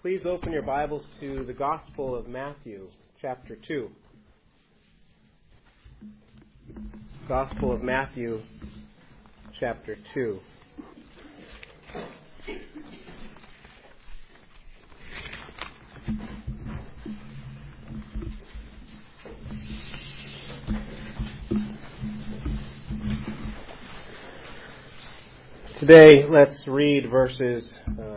Please open your Bibles to the Gospel of Matthew, chapter 2. Gospel of Matthew, chapter 2. Today, let's read verses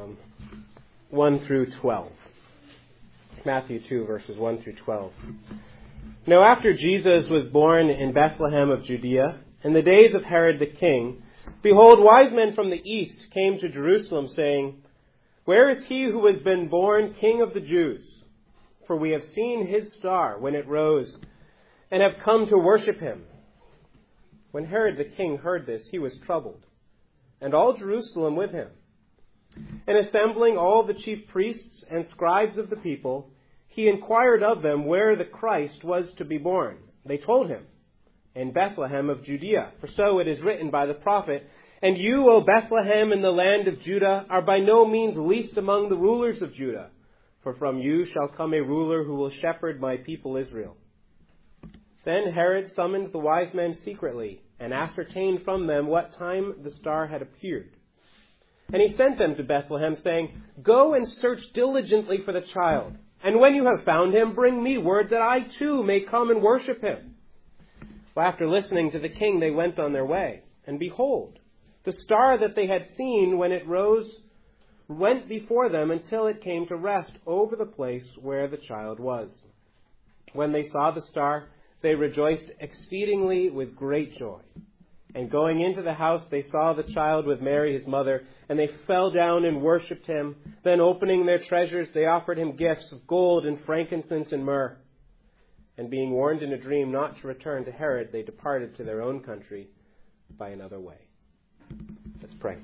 1 through 12. Matthew 2, verses 1 through 12. Now after Jesus was born in Bethlehem of Judea, in the days of Herod the king, behold, wise men from the east came to Jerusalem, saying, Where is he who has been born King of the Jews? For we have seen his star when it rose, and have come to worship him. When Herod the king heard this, he was troubled, and all Jerusalem with him. And assembling all the chief priests and scribes of the people, he inquired of them where the Christ was to be born. They told him, In Bethlehem of Judea, for so it is written by the prophet, And you, O Bethlehem, in the land of Judah, are by no means least among the rulers of Judah, for from you shall come a ruler who will shepherd my people Israel. Then Herod summoned the wise men secretly, and ascertained from them what time the star had appeared. And he sent them to Bethlehem, saying, Go and search diligently for the child, and when you have found him, bring me word that I too may come and worship him. Well, after listening to the king, they went on their way. And behold, the star that they had seen when it rose went before them until it came to rest over the place where the child was. When they saw the star, they rejoiced exceedingly with great joy. And going into the house, they saw the child with Mary, his mother, and they fell down and worshipped him. Then opening their treasures, they offered him gifts of gold and frankincense and myrrh. And being warned in a dream not to return to Herod, they departed to their own country by another way. Let's pray.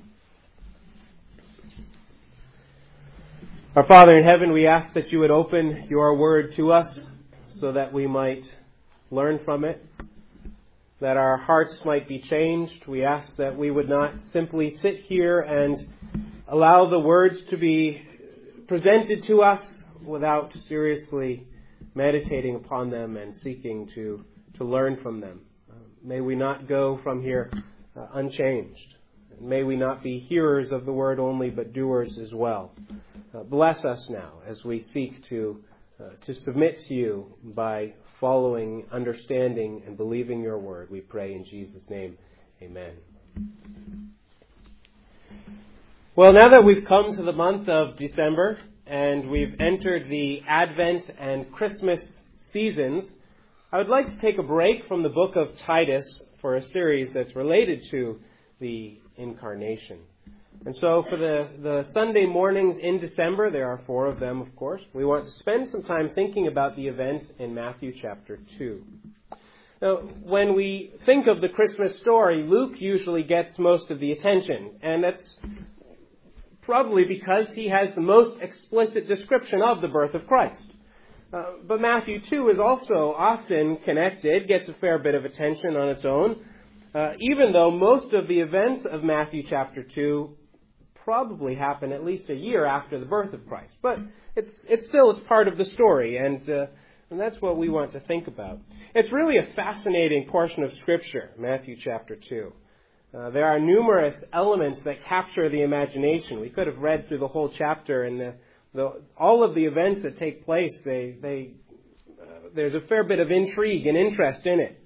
Our Father in heaven, we ask that you would open your word to us so that we might learn from it, that our hearts might be changed. We ask that we would not simply sit here and allow the words to be presented to us without seriously meditating upon them and seeking to learn from them. May we not go from here unchanged. May we not be hearers of the word only, but doers as well. Bless us now as we seek to submit to you by following, understanding, and believing your word. We pray in Jesus' name. Amen. Well, now that we've come to the month of December and we've entered the Advent and Christmas seasons, I would like to take a break from the book of Titus for a series that's related to the Incarnation. And so for the Sunday mornings in December, there are 4 of them, of course, we want to spend some time thinking about the events in Matthew chapter 2. Now, when we think of the Christmas story, Luke usually gets most of the attention, and that's probably because he has the most explicit description of the birth of Christ. But Matthew 2 is also often connected, gets a fair bit of attention on its own, even though most of the events of Matthew chapter 2 probably happen at least a year after the birth of Christ. But it's still part of the story, and that's what we want to think about. It's really a fascinating portion of Scripture, Matthew chapter 2. There are numerous elements that capture the imagination. We could have read through the whole chapter, and all of the events that take place, there's a fair bit of intrigue and interest in it.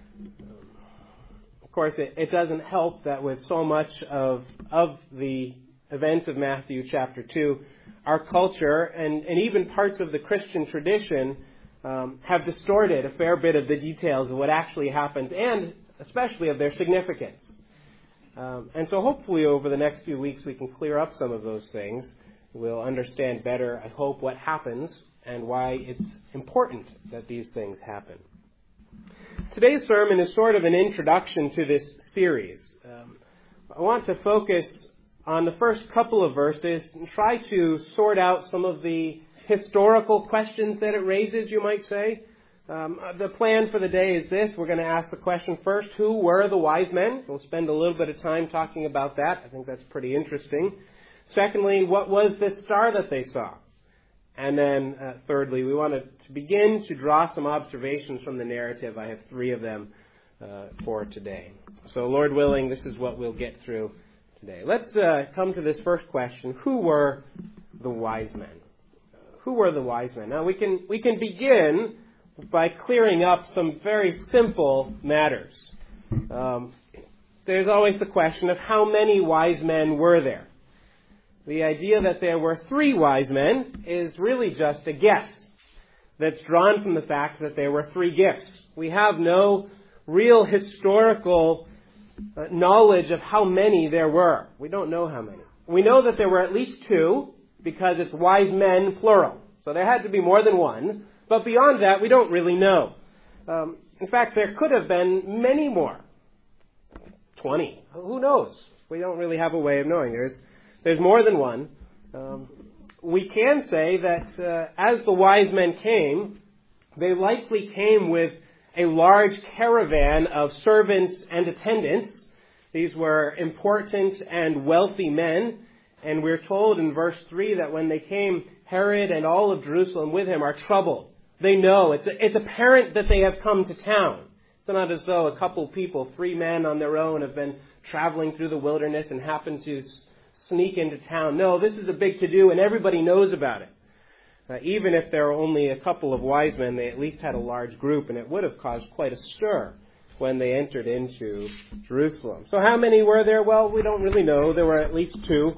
Of course, it doesn't help that with so much of the events of Matthew chapter 2, our culture and even parts of the Christian tradition have distorted a fair bit of the details of what actually happened and especially of their significance. And so hopefully over the next few weeks we can clear up some of those things. We'll understand better, I hope, what happens and why it's important that these things happen. Today's sermon is sort of an introduction to this series. I want to focus on the first couple of verses and try to sort out some of the historical questions that it raises, you might say. The plan for the day is this. We're going to ask the question first, who were the wise men? We'll spend a little bit of time talking about that. I think that's pretty interesting. Secondly, what was this star that they saw? And then thirdly, we want to begin to draw some observations from the narrative. I have 3 of them for today. So Lord willing, this is what we'll get through today. Let's come to this first question. Who were the wise men? Who were the wise men? Now we can begin by clearing up some very simple matters. There's always the question of how many wise men were there? The idea that there were 3 wise men is really just a guess that's drawn from the fact that there were 3 gifts. We have no real historical knowledge of how many there were. We don't know how many. We know that there were at least 2 because it's wise men plural. So there had to be more than 1. But beyond that, we don't really know. In fact, there could have been many more. 20. Who knows? We don't really have a way of knowing. There's more than 1. We can say that as the wise men came, they likely came with a large caravan of servants and attendants. These were important and wealthy men. And we're told in verse 3 that when they came, Herod and all of Jerusalem with him are troubled. They know. It's apparent that they have come to town. It's not as though a couple people, 3 men on their own, have been traveling through the wilderness and happened to sneak into town. No, this is a big to-do, and everybody knows about it. Even if there were only a couple of wise men, they at least had a large group, and it would have caused quite a stir when they entered into Jerusalem. So how many were there? Well, we don't really know. There were at least 2.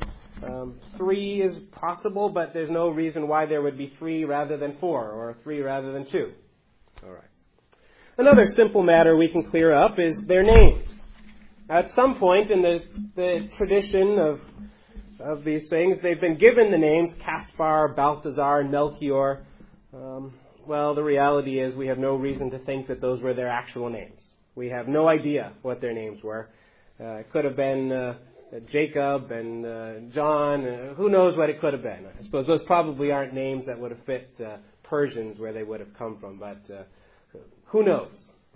3 is possible, but there's no reason why there would be 3 rather than 4, or 3 rather than 2. All right. Another simple matter we can clear up is their names. At some point in the tradition of these things, they've been given the names Caspar, Balthazar, and Melchior. Well, the reality is we have no reason to think that those were their actual names. We have no idea what their names were. It could have been Jacob and John. Who knows what it could have been? I suppose those probably aren't names that would have fit Persians where they would have come from, but who knows?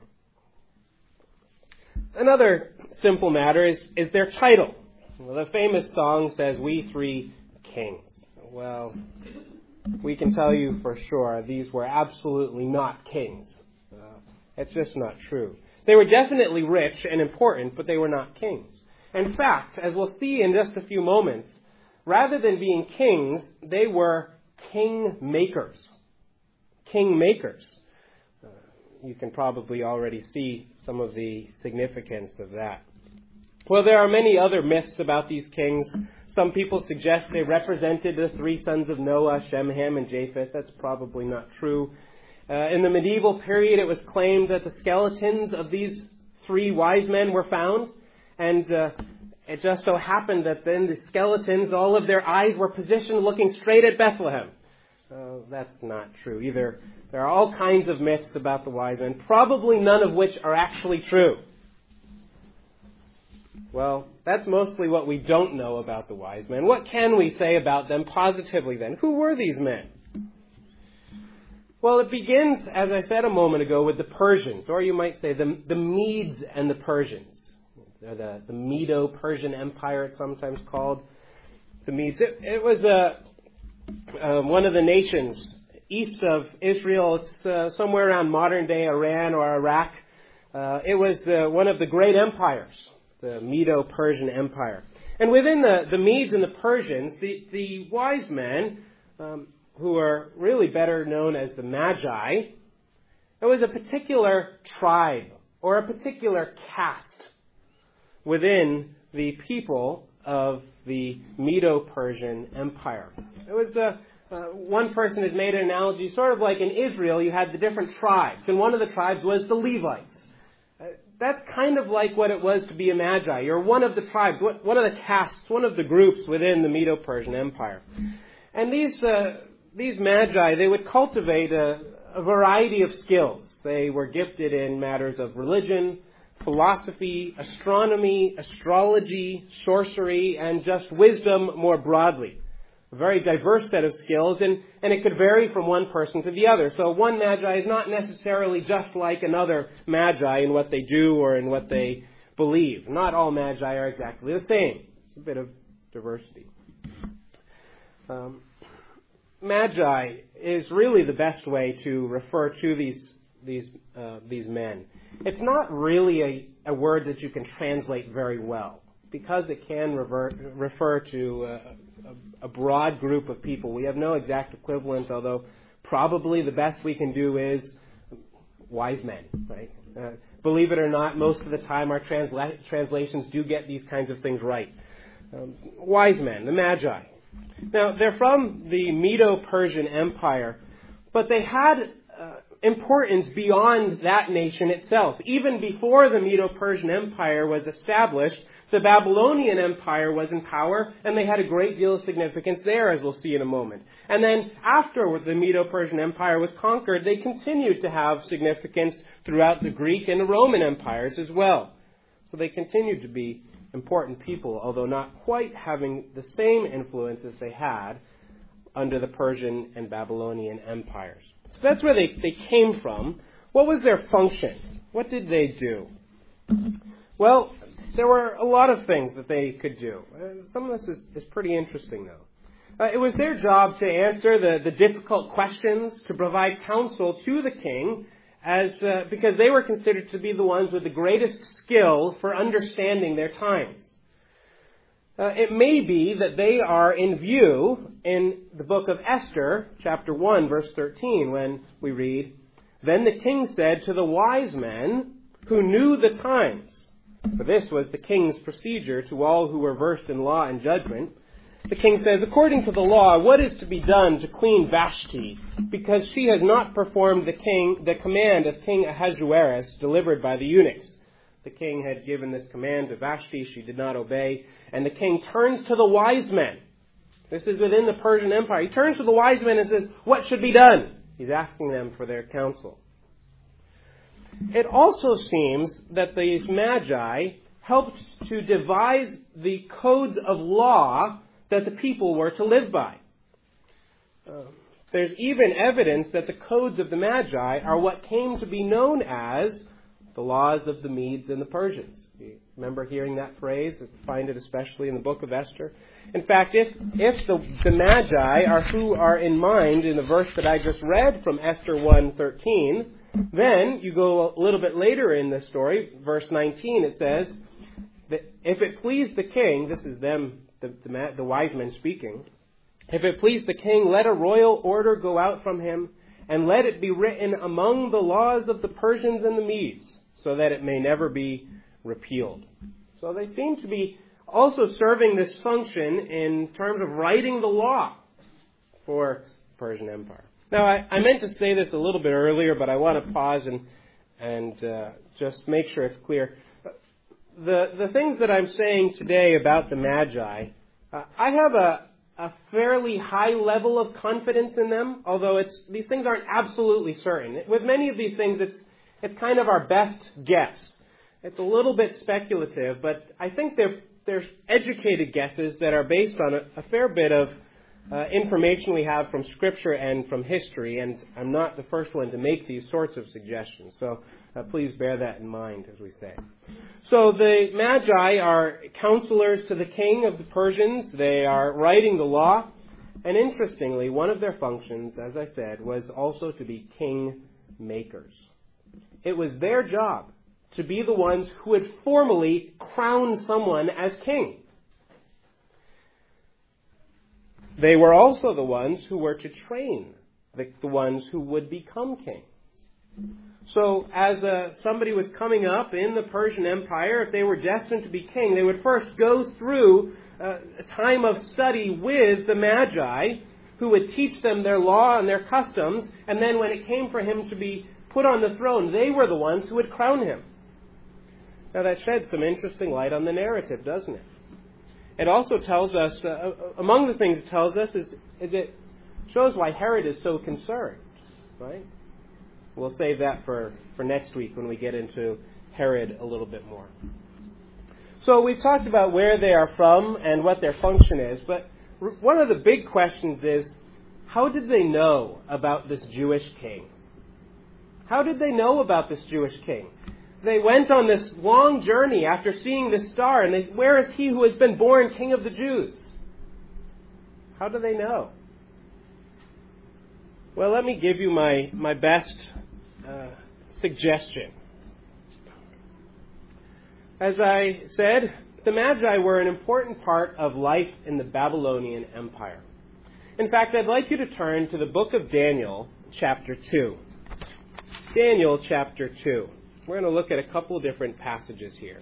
Another simple matter is their title. Well, the famous song says, "We 3 kings." Well, we can tell you for sure these were absolutely not kings. It's just not true. They were definitely rich and important, but they were not kings. In fact, as we'll see in just a few moments, rather than being kings, they were king makers. King makers. You can probably already see some of the significance of that. Well, there are many other myths about these kings. Some people suggest they represented the 3 sons of Noah, Shem, Ham, and Japheth. That's probably not true. In the medieval period, it was claimed that the skeletons of these 3 wise men were found. And it just so happened that then the skeletons, all of their eyes were positioned looking straight at Bethlehem. That's not true either. There are all kinds of myths about the wise men, probably none of which are actually true. Well, that's mostly what we don't know about the wise men. What can we say about them positively then? Who were these men? Well, it begins, as I said a moment ago, with the Persians, or you might say the Medes and the Persians. They're the Medo-Persian Empire, it's sometimes called. The Medes. It was one of the nations east of Israel. It's somewhere around modern-day Iran or Iraq. It was one of the great empires, the Medo-Persian Empire. And within the Medes and the Persians, the wise men, who are really better known as the Magi, it was a particular tribe or a particular caste within the people of the Medo-Persian Empire. It was one person has made an analogy, sort of like in Israel, you had the different tribes, and one of the tribes was the Levites. That's kind of like what it was to be a Magi. You're one of the tribes, one of the castes, one of the groups within the Medo-Persian Empire. And these Magi, they would cultivate a variety of skills. They were gifted in matters of religion, philosophy, astronomy, astrology, sorcery, and just wisdom more broadly. A very diverse set of skills, and it could vary from one person to the other. So one Magi is not necessarily just like another Magi in what they do or in what they believe. Not all Magi are exactly the same. It's a bit of diversity. magi is really the best way to refer to these men. It's not really a word that you can translate very well, because it can refer to a broad group of people. We have no exact equivalent, although probably the best we can do is wise men, right? Believe it or not, most of the time our translations do get these kinds of things right. Wise men, the Magi. Now, they're from the Medo-Persian Empire, but they had importance beyond that nation itself. Even before the Medo-Persian Empire was established, the Babylonian Empire was in power, and they had a great deal of significance there, as we'll see in a moment. And then after the Medo-Persian Empire was conquered, they continued to have significance throughout the Greek and the Roman empires as well. So they continued to be important people, although not quite having the same influence as they had under the Persian and Babylonian empires. So that's where they came from. What was their function? What did they do? Well, there were a lot of things that they could do. Some of this is pretty interesting, though. It was their job to answer the difficult questions, to provide counsel to the king, because they were considered to be the ones with the greatest skill for understanding their times. It may be that they are in view in the book of Esther, chapter 1, verse 13, when we read, "Then the king said to the wise men who knew the times," for this was the king's procedure to all who were versed in law and judgment. The king says, "According to the law, what is to be done to Queen Vashti, because she has not performed the command of King Ahasuerus delivered by the eunuchs?" The king had given this command to Vashti. She did not obey. And the king turns to the wise men. This is within the Persian Empire. He turns to the wise men and says, what should be done? He's asking them for their counsel. It also seems that these magi helped to devise the codes of law that the people were to live by. There's even evidence that the codes of the Magi are what came to be known as the laws of the Medes and the Persians. You remember hearing that phrase? You find it especially in the book of Esther. In fact, if the Magi are who are in mind in the verse that I just read from Esther 1:13, then you go a little bit later in the story, verse 19, it says that if it pleased the king, this is them, the wise men speaking, if it pleased the king, let a royal order go out from him, and let it be written among the laws of the Persians and the Medes, so that it may never be repealed. So they seem to be also serving this function in terms of writing the law for the Persian Empire. Now, I meant to say this a little bit earlier, but I want to pause and just make sure it's clear. The things that I'm saying today about the Magi, I have a fairly high level of confidence in them, although these things aren't absolutely certain. With many of these things, it's kind of our best guess. It's a little bit speculative, but I think there's educated guesses that are based on a fair bit of information we have from Scripture and from history, and I'm not the first one to make these sorts of suggestions. So please bear that in mind, as we say. So the Magi are counselors to the king of the Persians. They are writing the law. And interestingly, one of their functions, as I said, was also to be king makers. It was their job to be the ones who would formally crown someone as king. They were also the ones who were to train the ones who would become king. So as somebody was coming up in the Persian Empire, if they were destined to be king, they would first go through a time of study with the Magi, who would teach them their law and their customs, and then when it came for him to be put on the throne, they were the ones who would crown him. Now that sheds some interesting light on the narrative, doesn't it? It also tells us, among the things it tells us, is it shows why Herod is so concerned, right? We'll save that for next week when we get into Herod a little bit more. So we've talked about where they are from and what their function is, but one of the big questions is, how did they know about this Jewish king? How did they know about this Jewish king? They went on this long journey after seeing this star, and where is he who has been born King of the Jews? How do they know? Well, let me give you my best suggestion. As I said, the Magi were an important part of life in the Babylonian Empire. In fact, I'd like you to turn to the book of Daniel, chapter 2. Daniel, chapter 2. We're going to look at a couple of different passages here.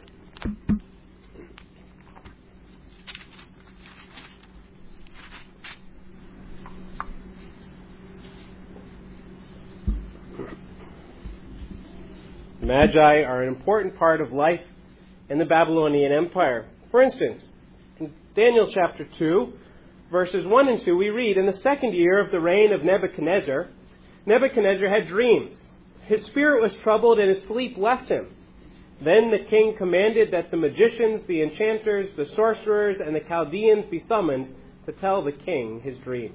The Magi are an important part of life in the Babylonian Empire. For instance, in Daniel chapter 2, verses 1 and 2, we read, "In the second year of the reign of Nebuchadnezzar, Nebuchadnezzar had dreams. His spirit was troubled and his sleep left him. Then the king commanded that the magicians, the enchanters, the sorcerers, and the Chaldeans be summoned to tell the king his dreams."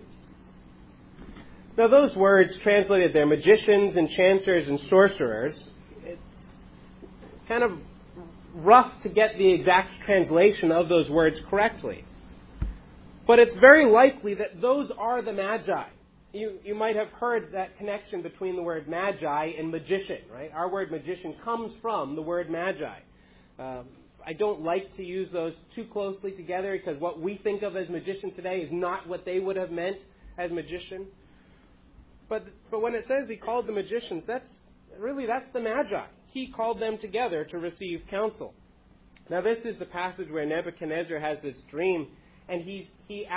Now those words translated there, magicians, enchanters, and sorcerers, it's kind of rough to get the exact translation of those words correctly. But it's very likely that those are the Magi. You might have heard that connection between the word Magi and magician, right? Our word magician comes from the word Magi. I don't like to use those too closely together because what we think of as magician today is not what they would have meant as magician. But when it says he called the magicians, that's the Magi. He called them together to receive counsel. Now this is the passage where Nebuchadnezzar has this dream, and he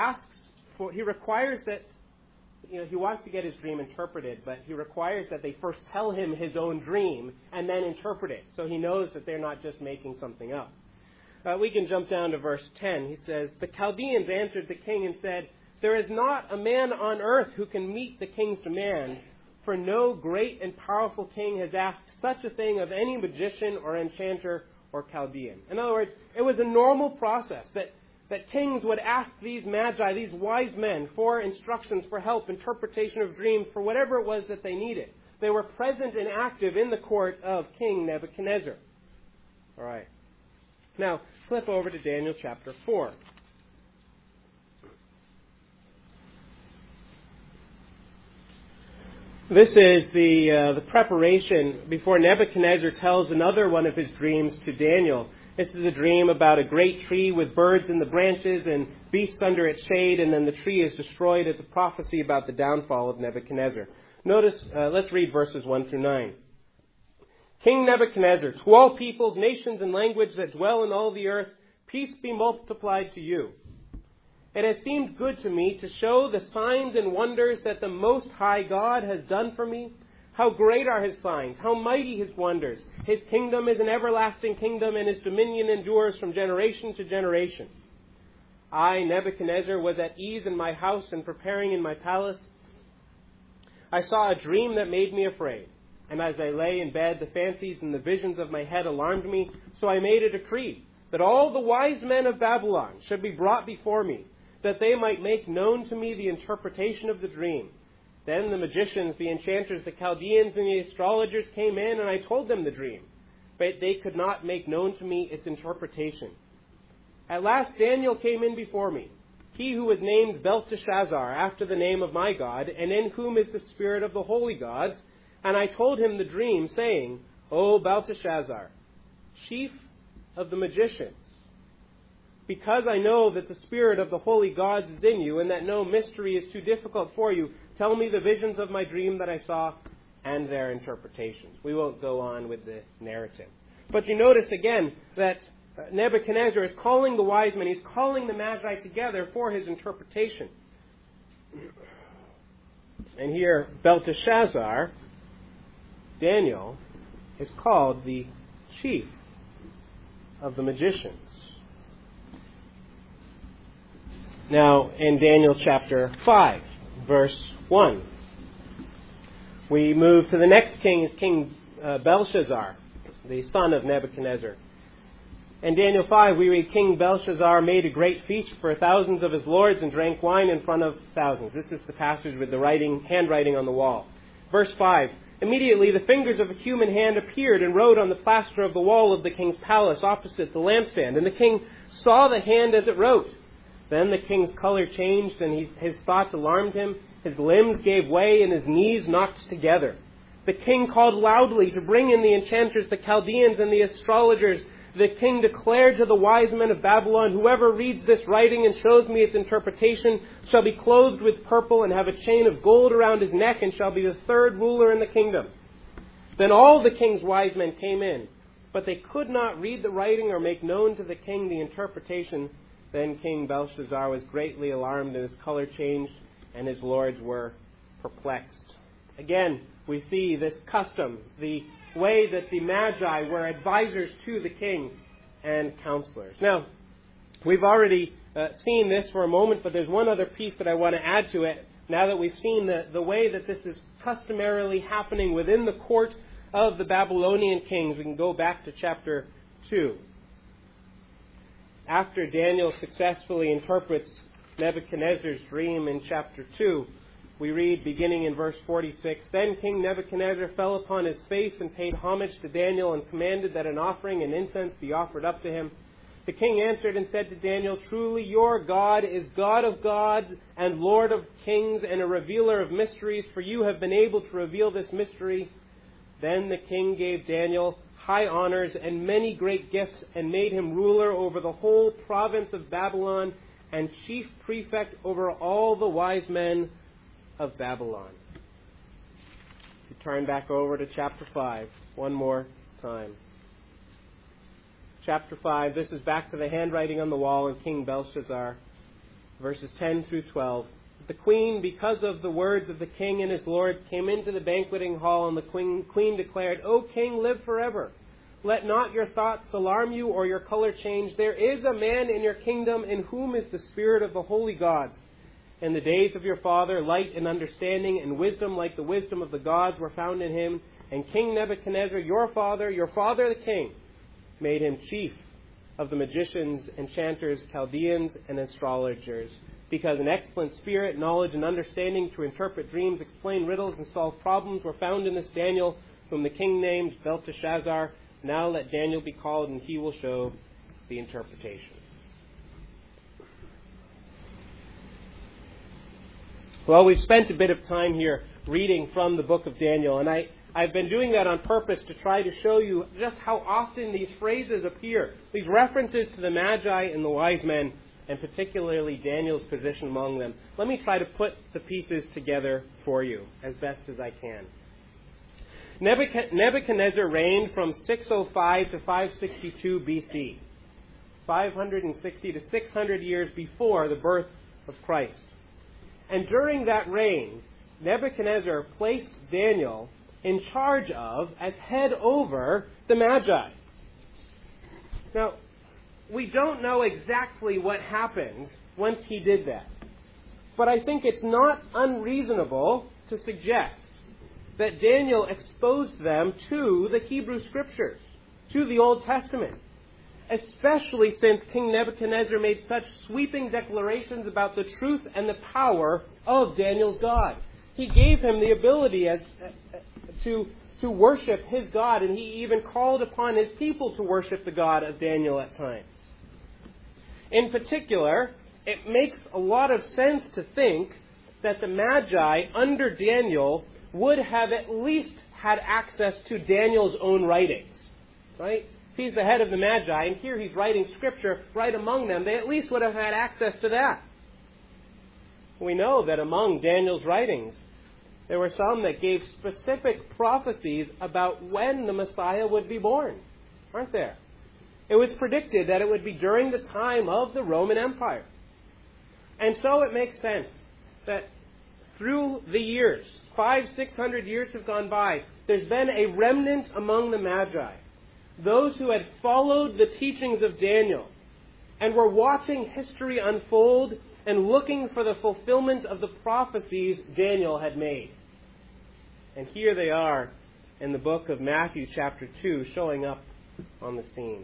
requires that, he wants to get his dream interpreted, but he requires that they first tell him his own dream and then interpret it, so he knows that they're not just making something up. We can jump down to verse 10. He says, "The Chaldeans answered the king and said, 'There is not a man on earth who can meet the king's demand, for no great and powerful king has asked such a thing of any magician or enchanter or Chaldean.'" In other words, it was a normal process that kings would ask these Magi, these wise men, for instructions, for help, interpretation of dreams, for whatever it was that they needed. They were present and active in the court of King Nebuchadnezzar. All right. Now, flip over to Daniel chapter 4. This is the preparation before Nebuchadnezzar tells another one of his dreams to Daniel. This is a dream about a great tree with birds in the branches and beasts under its shade, and then the tree is destroyed. It's a prophecy about the downfall of Nebuchadnezzar. Notice, let's read verses 1 through 9. "King Nebuchadnezzar, to all peoples, nations, and languages that dwell in all the earth, peace be multiplied to you. It has seemed good to me to show the signs and wonders that the Most High God has done for me. How great are his signs, how mighty his wonders. His kingdom is an everlasting kingdom, and his dominion endures from generation to generation. I, Nebuchadnezzar, was at ease in my house and preparing in my palace. I saw a dream that made me afraid. And as I lay in bed, the fancies and the visions of my head alarmed me. So I made a decree that all the wise men of Babylon should be brought before me, that they might make known to me the interpretation of the dream. Then the magicians, the enchanters, the Chaldeans, and the astrologers came in, and I told them the dream. But they could not make known to me its interpretation. At last Daniel came in before me, he who was named Belteshazzar, after the name of my God, and in whom is the spirit of the holy gods. And I told him the dream, saying, O Belteshazzar, chief of the magicians, because I know that the spirit of the holy gods is in you, and that no mystery is too difficult for you, tell me the visions of my dream that I saw and their interpretations." We won't go on with the narrative. But you notice again that Nebuchadnezzar is calling the wise men, he's calling the Magi together for his interpretation. And here, Belteshazzar, Daniel, is called the chief of the magicians. Now, in Daniel chapter 5, verse 1, we move to the next king, King Belshazzar, the son of Nebuchadnezzar. In Daniel 5, we read, "King Belshazzar made a great feast for thousands of his lords and drank wine in front of thousands." This is the passage with the handwriting on the wall. Verse 5, "Immediately the fingers of a human hand appeared and wrote on the plaster of the wall of the king's palace opposite the lampstand. And the king saw the hand as it wrote. Then the king's color changed and his thoughts alarmed him. His limbs gave way and his knees knocked together. The king called loudly to bring in the enchanters, the Chaldeans, and the astrologers. The king declared to the wise men of Babylon, whoever reads this writing and shows me its interpretation shall be clothed with purple and have a chain of gold around his neck and shall be the third ruler in the kingdom. Then all the king's wise men came in, but they could not read the writing or make known to the king the interpretation. Then King Belshazzar was greatly alarmed and his color changed and his lords were perplexed. Again, we see this custom, the way that the Magi were advisors to the king and counselors. Now, we've already seen this for a moment, but there's one other piece that I want to add to it. Now that we've seen the way that this is customarily happening within the court of the Babylonian kings, we can go back to chapter 2. After Daniel successfully interprets Nebuchadnezzar's dream in chapter 2, we read, beginning in verse 46, Then King Nebuchadnezzar fell upon his face and paid homage to Daniel and commanded that an offering and incense be offered up to him. The king answered and said to Daniel, Truly your God is God of gods and Lord of kings and a revealer of mysteries, for you have been able to reveal this mystery. Then the king gave Daniel high honors and many great gifts and made him ruler over the whole province of Babylon and chief prefect over all the wise men of Babylon. You turn back over to chapter 5 one more time. Chapter 5, this is back to the handwriting on the wall in King Belshazzar, verses 10 through 12. The queen, because of the words of the king and his lord, came into the banqueting hall, and the queen declared, O king, live forever. Let not your thoughts alarm you or your color change. There is a man in your kingdom in whom is the spirit of the holy gods. In the days of your father, light and understanding and wisdom like the wisdom of the gods were found in him. And King Nebuchadnezzar, your father the king, made him chief of the magicians, enchanters, Chaldeans, and astrologers. Because an excellent spirit, knowledge, and understanding to interpret dreams, explain riddles, and solve problems were found in this Daniel, whom the king named Belteshazzar. Now let Daniel be called, and he will show the interpretation. Well, we've spent a bit of time here reading from the book of Daniel, and I've been doing that on purpose to try to show you just how often these phrases appear, these references to the Magi and the wise men, and particularly Daniel's position among them. Let me try to put the pieces together for you as best as I can. Nebuchadnezzar reigned from 605 to 562 BC, 560 to 600 years before the birth of Christ. And during that reign, Nebuchadnezzar placed Daniel in charge of, as head over, the Magi. Now, we don't know exactly what happened once he did that. But I think it's not unreasonable to suggest that Daniel exposed them to the Hebrew Scriptures, to the Old Testament, especially since King Nebuchadnezzar made such sweeping declarations about the truth and the power of Daniel's God. He gave him the ability to worship his God, and he even called upon his people to worship the God of Daniel at times. In particular, it makes a lot of sense to think that the Magi under Daniel would have at least had access to Daniel's own writings, right? He's the head of the Magi, and here he's writing Scripture right among them. They at least would have had access to that. We know that among Daniel's writings, there were some that gave specific prophecies about when the Messiah would be born, aren't there? It was predicted that it would be during the time of the Roman Empire. And so it makes sense that through the years, 500-600 years have gone by, there's been a remnant among the Magi, those who had followed the teachings of Daniel and were watching history unfold and looking for the fulfillment of the prophecies Daniel had made. And here they are in the book of Matthew chapter 2 showing up on the scene.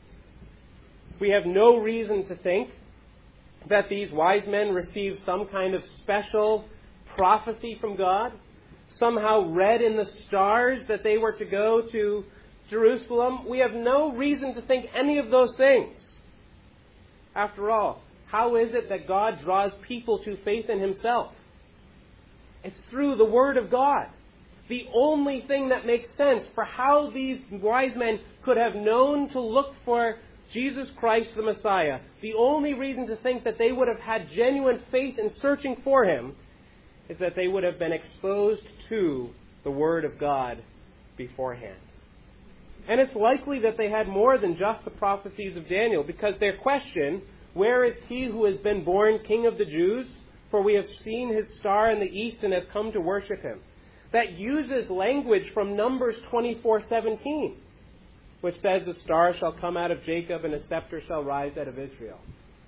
We have no reason to think that these wise men received some kind of special prophecy from God, somehow read in the stars that they were to go to Jerusalem. We have no reason to think any of those things. After all, how is it that God draws people to faith in himself? It's through the Word of God. The only thing that makes sense for how these wise men could have known to look for Jesus Christ the Messiah, the only reason to think that they would have had genuine faith in searching for Him, is that they would have been exposed to the Word of God beforehand. And it's likely that they had more than just the prophecies of Daniel, because their question, "Where is he who has been born King of the Jews? For we have seen his star in the east and have come to worship him," that uses language from Numbers 24:17, which says, "A star shall come out of Jacob and a scepter shall rise out of Israel."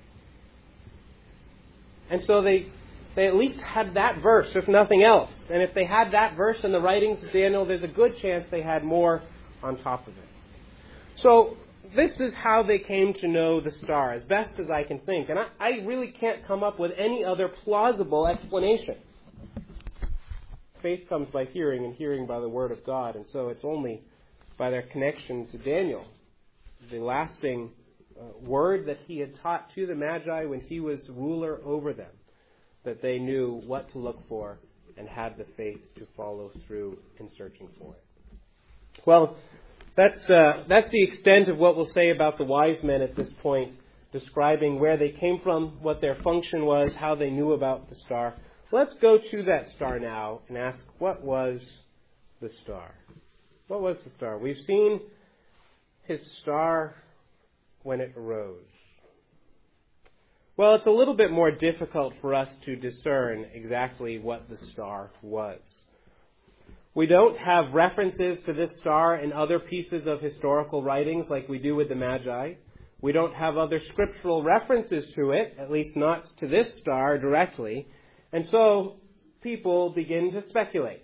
And so they at least had that verse, if nothing else. And if they had that verse in the writings of Daniel, there's a good chance they had more on top of it. So this is how they came to know the star, as best as I can think. And I really can't come up with any other plausible explanation. Faith comes by hearing, and hearing by the Word of God. And so it's only by their connection to Daniel, the lasting word that he had taught to the Magi when he was ruler over them, that they knew what to look for and had the faith to follow through in searching for it. Well, that's the extent of what we'll say about the wise men at this point, describing where they came from, what their function was, how they knew about the star. Let's go to that star now and ask, what was the star? What was the star? We've seen his star when it arose. Well, it's a little bit more difficult for us to discern exactly what the star was. We don't have references to this star in other pieces of historical writings like we do with the Magi. We don't have other scriptural references to it, at least not to this star directly. And so people begin to speculate.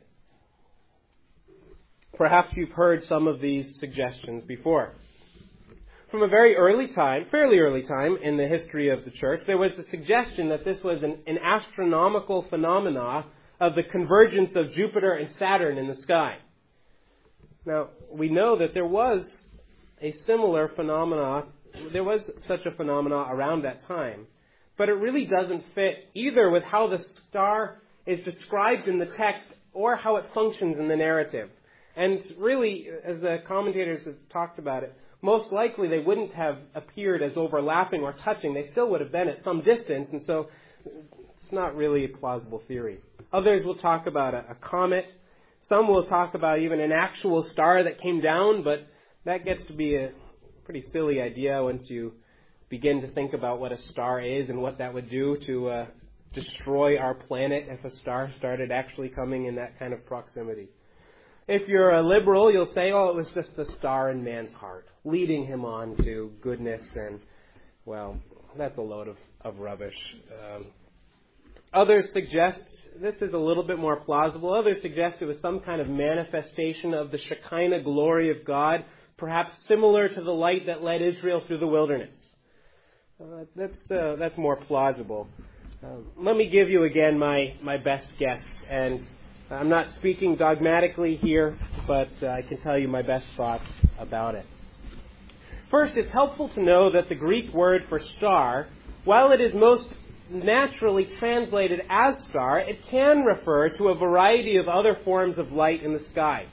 Perhaps you've heard some of these suggestions before. From a very early time, fairly early time in the history of the church, there was the suggestion that this was an astronomical phenomena of the convergence of Jupiter and Saturn in the sky. Now, we know that there was a similar phenomena, there was such a phenomena around that time, but it really doesn't fit either with how the star is described in the text or how it functions in the narrative. And really, as the commentators have talked about it, most likely they wouldn't have appeared as overlapping or touching. They still would have been at some distance, and so it's not really a plausible theory. Others will talk about a comet. Some will talk about even an actual star that came down, but that gets to be a pretty silly idea once you begin to think about what a star is and what that would do to destroy our planet if a star started actually coming in that kind of proximity. If you're a liberal, you'll say, oh, it was just the star in man's heart, leading him on to goodness, and, well, that's a load of rubbish. Others suggest, this is a little bit more plausible, others suggest it was some kind of manifestation of the Shekinah glory of God, perhaps similar to the light that led Israel through the wilderness. That's more plausible. Let me give you again my best guess, and I'm not speaking dogmatically here, but I can tell you my best thoughts about it. First, it's helpful to know that the Greek word for star, while it is most naturally translated as star, it can refer to a variety of other forms of light in the sky.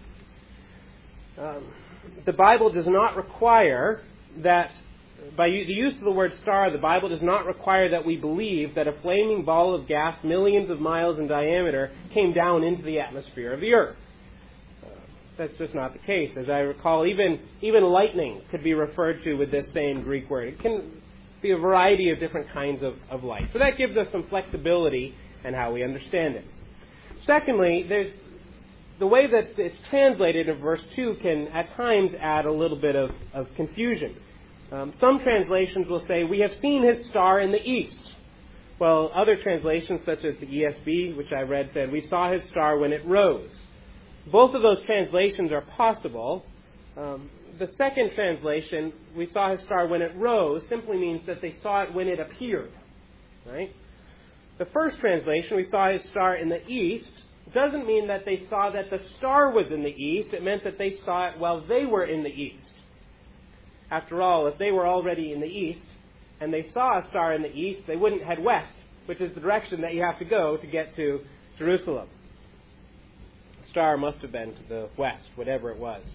The Bible does not require that, by the use of the word star, the Bible does not require that we believe that a flaming ball of gas millions of miles in diameter came down into the atmosphere of the earth. That's just not the case. As I recall, even lightning could be referred to with this same Greek word. It can be a variety of different kinds of light. So that gives us some flexibility in how we understand it. Secondly, there's the way that it's translated in verse 2 can at times add a little bit of confusion. Some translations will say, we have seen his star in the east. Well, other translations, such as the ESV, which I read, said, we saw his star when it rose. Both of those translations are possible. The second translation, we saw his star when it rose, simply means that they saw it when it appeared. Right? The first translation, we saw his star in the east, doesn't mean that they saw that the star was in the east. It meant that they saw it while they were in the east. After all, if they were already in the east and they saw a star in the east, they wouldn't head west, which is the direction that you have to go to get to Jerusalem. star must have been to the west, whatever it was.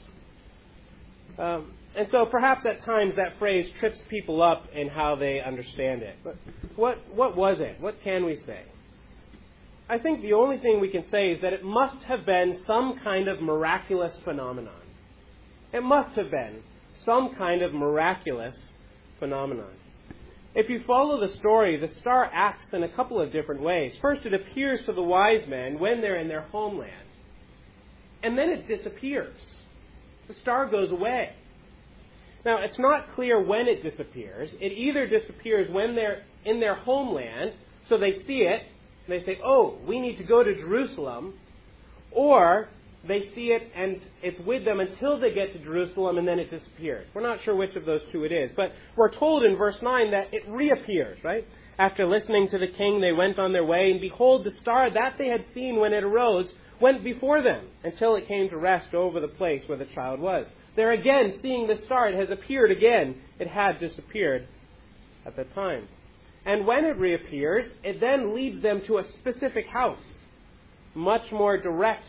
And so perhaps at times that phrase trips people up in how they understand it. But what was it? What can we say? I think the only thing we can say is that it must have been some kind of miraculous phenomenon. It must have been some kind of miraculous phenomenon. If you follow the story, the star acts in a couple of different ways. First, it appears to the wise men when they're in their homeland. And then it disappears. The star goes away. Now, it's not clear when it disappears. It either disappears when they're in their homeland, so they see it, and they say, oh, we need to go to Jerusalem, or they see it and it's with them until they get to Jerusalem and then it disappears. We're not sure which of those two it is, but we're told in verse 9 that it reappears, right? After listening to the king, they went on their way, and behold, the star that they had seen when it arose went before them until it came to rest over the place where the child was. They're again seeing the star. It has appeared again. It had disappeared at the time. And when it reappears, it then leads them to a specific house. Much more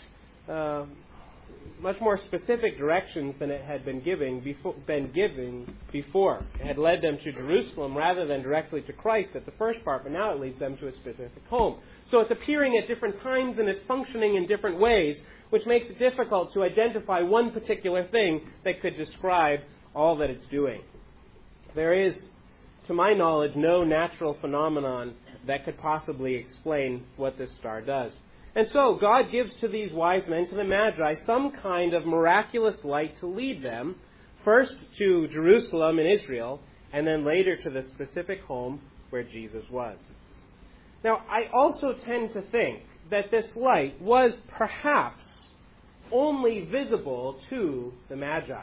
specific directions than it had been given before. It had led them to Jerusalem rather than directly to Christ at the first part, but now it leads them to a specific home. So it's appearing at different times and it's functioning in different ways, which makes it difficult to identify one particular thing that could describe all that it's doing. There is, to my knowledge, no natural phenomenon that could possibly explain what this star does. And so God gives to these wise men, to the Magi, some kind of miraculous light to lead them, first to Jerusalem in Israel, and then later to the specific home where Jesus was. Now, I also tend to think that this light was perhaps only visible to the Magi.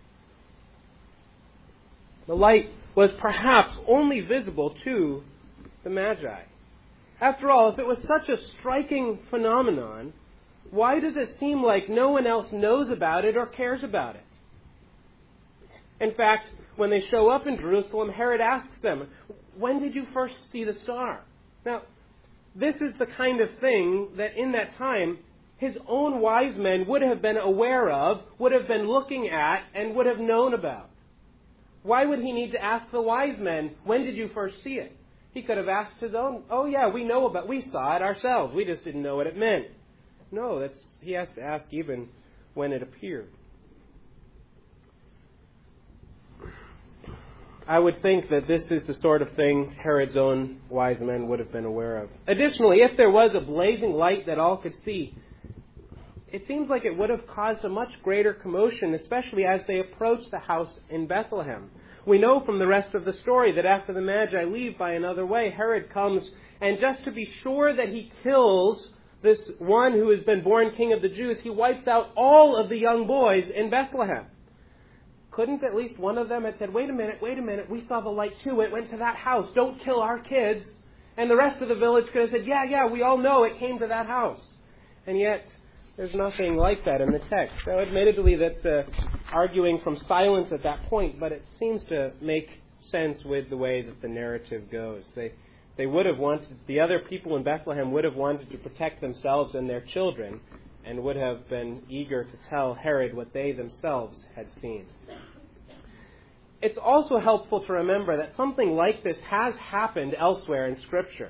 The light was perhaps only visible to the Magi. After all, if it was such a striking phenomenon, why does it seem like no one else knows about it or cares about it? In fact, when they show up in Jerusalem, Herod asks them, when did you first see the star? Now, this is the kind of thing that in that time, his own wise men would have been aware of, would have been looking at, and would have known about. Why would he need to ask the wise men, when did you first see it? He could have asked his own, we saw it ourselves. We just didn't know what it meant. No, he has to ask even when it appeared. I would think that this is the sort of thing Herod's own wise men would have been aware of. Additionally, if there was a blazing light that all could see, it seems like it would have caused a much greater commotion, especially as they approached the house in Bethlehem. We know from the rest of the story that after the Magi leave by another way, Herod comes, and just to be sure that he kills this one who has been born king of the Jews, he wipes out all of the young boys in Bethlehem. Couldn't at least one of them have said, wait a minute, we saw the light too, it went to that house, don't kill our kids. And the rest of the village could have said, yeah, we all know it came to that house. And yet, there's nothing like that in the text. Now, admittedly, that's arguing from silence at that point, but it seems to make sense with the way that the narrative goes. They would have wanted, the other people in Bethlehem would have wanted to protect themselves and their children, and would have been eager to tell Herod what they themselves had seen. It's also helpful to remember that something like this has happened elsewhere in Scripture.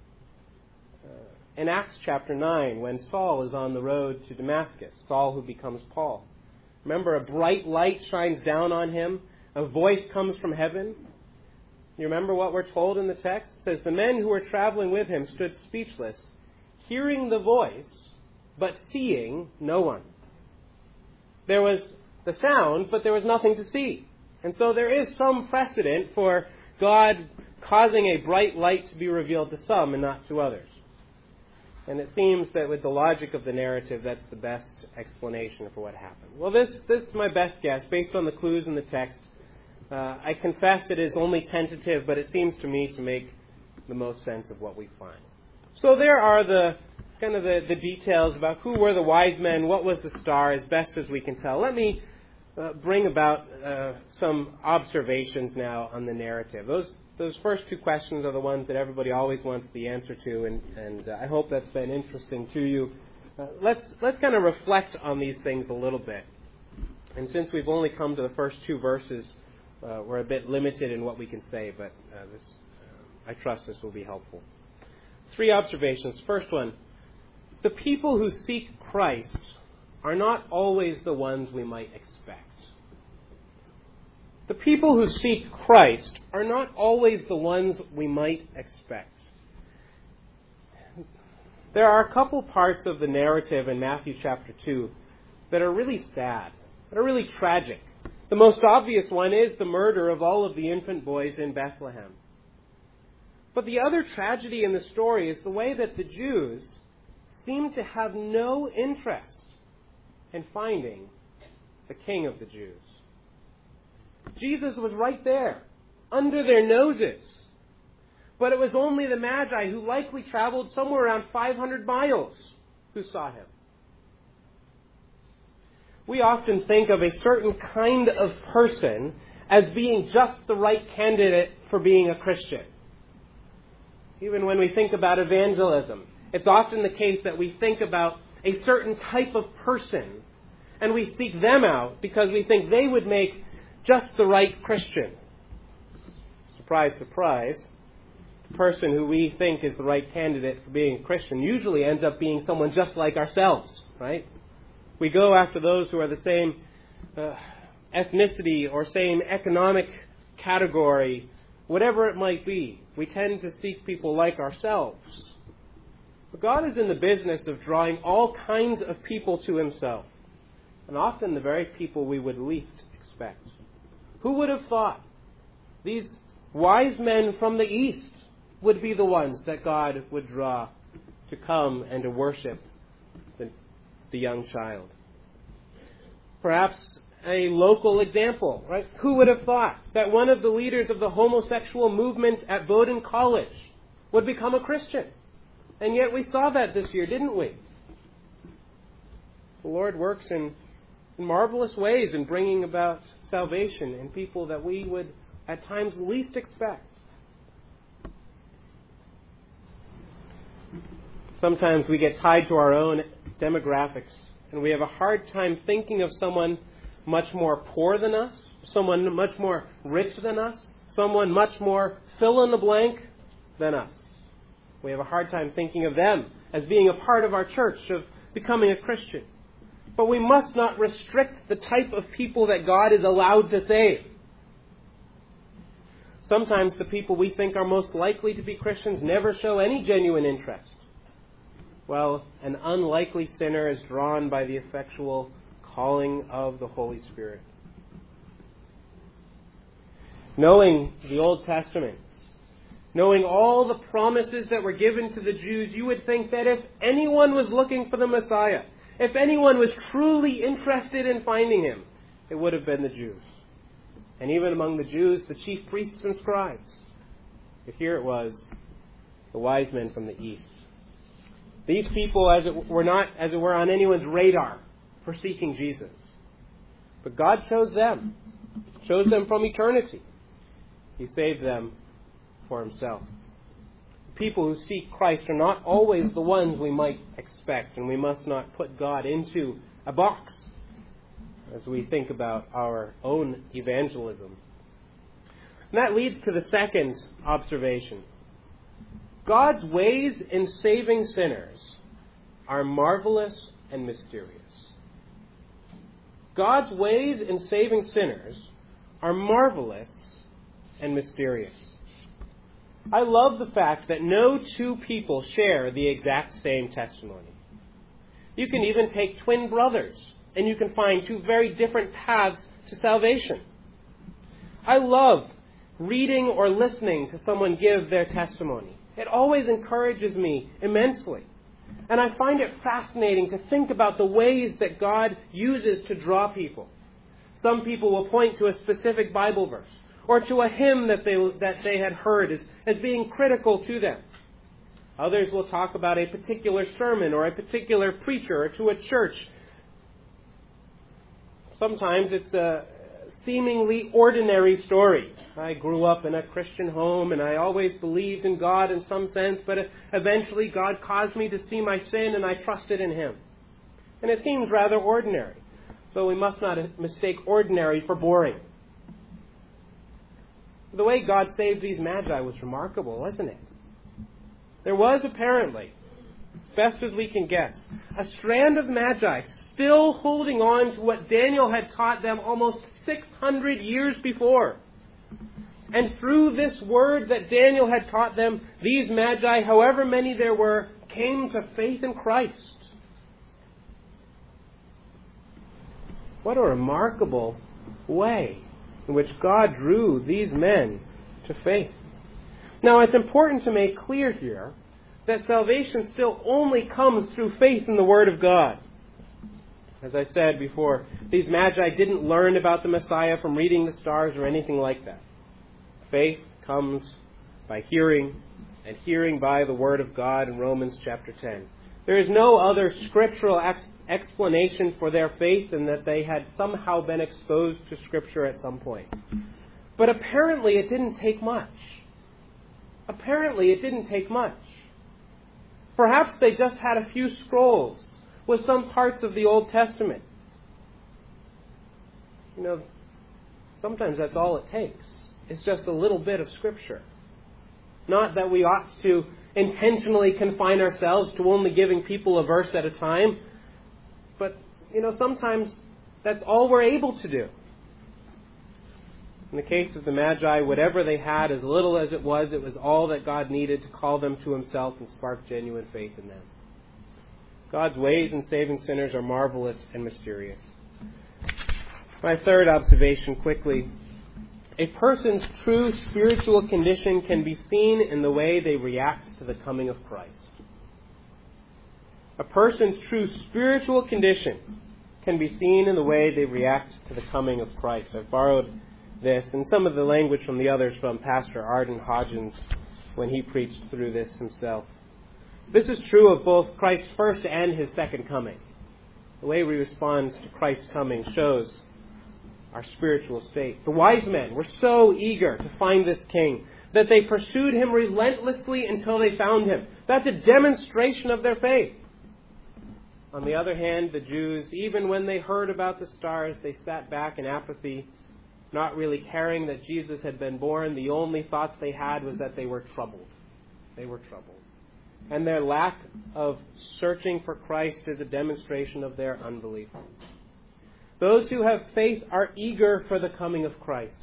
In Acts chapter 9, when Saul is on the road to Damascus, Saul who becomes Paul. Remember, a bright light shines down on him. A voice comes from heaven. You remember what we're told in the text? It says, the men who were traveling with him stood speechless, hearing the voice, but seeing no one. There was the sound, but there was nothing to see. And so there is some precedent for God causing a bright light to be revealed to some and not to others. And it seems that with the logic of the narrative, that's the best explanation for what happened. Well, this is my best guess, based on the clues in the text. I confess it is only tentative, but it seems to me to make the most sense of what we find. So there are the details about who were the wise men, what was the star, as best as we can tell. Let me bring about some observations now on the narrative. Those first two questions are the ones that everybody always wants the answer to, and I hope that's been interesting to you. Let's kind of reflect on these things a little bit. And since we've only come to the first two verses, we're a bit limited in what we can say, but I trust this will be helpful. 3 observations. First one, the people who seek Christ are not always the ones we might expect. The people who seek Christ are not always the ones we might expect. There are a couple parts of the narrative in Matthew chapter 2 that are really sad, that are really tragic. The most obvious one is the murder of all of the infant boys in Bethlehem. But the other tragedy in the story is the way that the Jews seem to have no interest in finding the King of the Jews. Jesus was right there, under their noses. But it was only the Magi, who likely traveled somewhere around 500 miles, who saw him. We often think of a certain kind of person as being just the right candidate for being a Christian. Even when we think about evangelism, it's often the case that we think about a certain type of person and we seek them out because we think they would make just the right Christian. Surprise, surprise. The person who we think is the right candidate for being a Christian usually ends up being someone just like ourselves, right? We go after those who are the same ethnicity or same economic category, whatever it might be. We tend to seek people like ourselves. But God is in the business of drawing all kinds of people to himself, and often the very people we would least expect. Who would have thought these wise men from the east would be the ones that God would draw to come and to worship the young child? Perhaps a local example, right? Who would have thought that one of the leaders of the homosexual movement at Bowdoin College would become a Christian? And yet we saw that this year, didn't we? The Lord works in marvelous ways in bringing about salvation in people that we would at times least expect. Sometimes we get tied to our own demographics, and we have a hard time thinking of someone much more poor than us, someone much more rich than us, someone much more fill in the blank than us. We have a hard time thinking of them as being a part of our church, of becoming a Christian. But we must not restrict the type of people that God is allowed to save. Sometimes the people we think are most likely to be Christians never show any genuine interest. Well, an unlikely sinner is drawn by the effectual calling of the Holy Spirit. Knowing the Old Testament, knowing all the promises that were given to the Jews, you would think that if anyone was looking for the Messiah, if anyone was truly interested in finding him, it would have been the Jews. And even among the Jews, the chief priests and scribes. But here it was, the wise men from the east. These people, were not, as it were, on anyone's radar for seeking Jesus. But God chose them from eternity. He saved them for himself. People who seek Christ are not always the ones we might expect, and we must not put God into a box as we think about our own evangelism. And that leads to the second observation. God's ways in saving sinners are marvelous and mysterious. God's ways in saving sinners are marvelous and mysterious. I love the fact that no two people share the exact same testimony. You can even take twin brothers, and you can find two very different paths to salvation. I love reading or listening to someone give their testimony. It always encourages me immensely. And I find it fascinating to think about the ways that God uses to draw people. Some people will point to a specific Bible verse or to a hymn that they had heard as being critical to them. Others will talk about a particular sermon or a particular preacher or to a church. Sometimes it's seemingly ordinary story. I grew up in a Christian home and I always believed in God in some sense, but eventually God caused me to see my sin and I trusted in Him. And it seems rather ordinary, but we must not mistake ordinary for boring. The way God saved these magi was remarkable, wasn't it? There was apparently, best as we can guess, a strand of magi still holding on to what Daniel had taught them almost 600 years before. And through this word that Daniel had taught them, these magi, however many there were, came to faith in Christ. What a remarkable way in which God drew these men to faith. Now, it's important to make clear here that salvation still only comes through faith in the Word of God. As I said before, these magi didn't learn about the Messiah from reading the stars or anything like that. Faith comes by hearing, and hearing by the Word of God in Romans chapter 10. There is no other scriptural explanation for their faith than that they had somehow been exposed to Scripture at some point. But apparently it didn't take much. Perhaps they just had a few scrolls with some parts of the Old Testament. Sometimes that's all it takes. It's just a little bit of Scripture. Not that we ought to intentionally confine ourselves to only giving people a verse at a time, but, sometimes that's all we're able to do. In the case of the Magi, whatever they had, as little as it was all that God needed to call them to Himself and spark genuine faith in them. God's ways in saving sinners are marvelous and mysterious. My third observation, quickly. A person's true spiritual condition can be seen in the way they react to the coming of Christ. A person's true spiritual condition can be seen in the way they react to the coming of Christ. I've borrowed this and some of the language from the others from Pastor Arden Hodgins when he preached through this himself. This is true of both Christ's first and His second coming. The way we respond to Christ's coming shows our spiritual state. The wise men were so eager to find this king that they pursued Him relentlessly until they found Him. That's a demonstration of their faith. On the other hand, the Jews, even when they heard about the stars, they sat back in apathy, not really caring that Jesus had been born. The only thoughts they had was that they were troubled. And their lack of searching for Christ is a demonstration of their unbelief. Those who have faith are eager for the coming of Christ.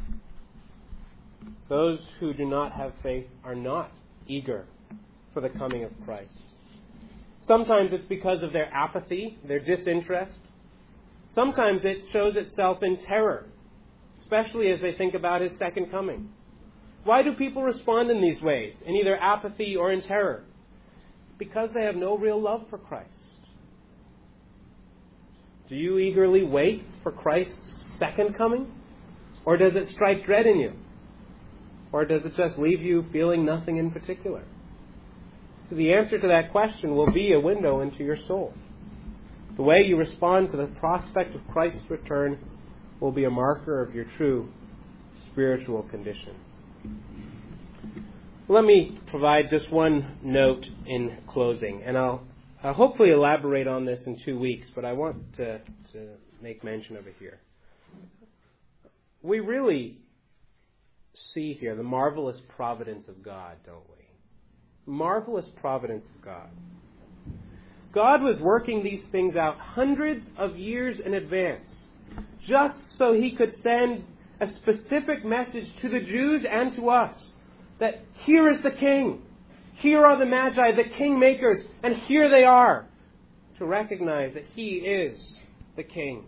Those who do not have faith are not eager for the coming of Christ. Sometimes it's because of their apathy, their disinterest. Sometimes it shows itself in terror, especially as they think about His second coming. Why do people respond in these ways, in either apathy or in terror? Because they have no real love for Christ. Do you eagerly wait for Christ's second coming? Or does it strike dread in you? Or does it just leave you feeling nothing in particular? So the answer to that question will be a window into your soul. The way you respond to the prospect of Christ's return will be a marker of your true spiritual condition. Let me provide just one note in closing, and I'll hopefully elaborate on this in 2 weeks, but I want to make mention of it here. We really see here the marvelous providence of God, don't we? Marvelous providence of God. God was working these things out hundreds of years in advance, just so He could send a specific message to the Jews and to us, that here is the King. Here are the Magi, the kingmakers, and here they are, to recognize that He is the King.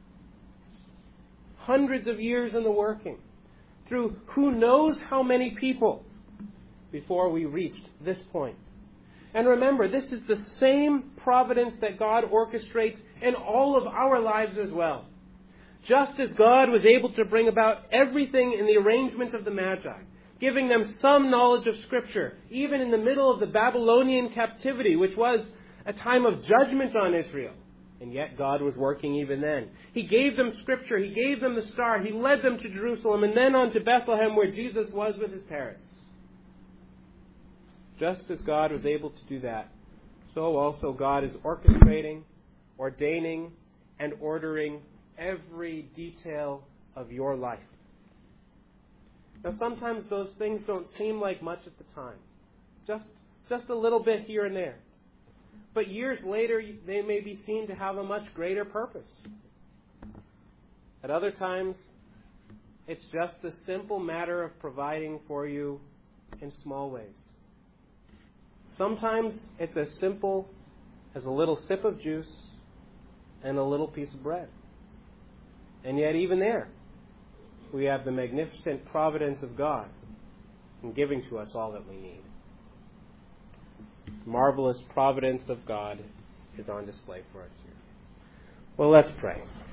Hundreds of years in the working, through who knows how many people, before we reached this point. And remember, this is the same providence that God orchestrates in all of our lives as well. Just as God was able to bring about everything in the arrangement of the Magi, giving them some knowledge of Scripture, even in the middle of the Babylonian captivity, which was a time of judgment on Israel. And yet God was working even then. He gave them Scripture. He gave them the star. He led them to Jerusalem and then on to Bethlehem where Jesus was with his parents. Just as God was able to do that, so also God is orchestrating, ordaining, and ordering every detail of your life. Now sometimes those things don't seem like much at the time. Just a little bit here and there. But years later, they may be seen to have a much greater purpose. At other times, it's just the simple matter of providing for you in small ways. Sometimes it's as simple as a little sip of juice and a little piece of bread. And yet even there, we have the magnificent providence of God in giving to us all that we need. Marvelous providence of God is on display for us here. Well, let's pray.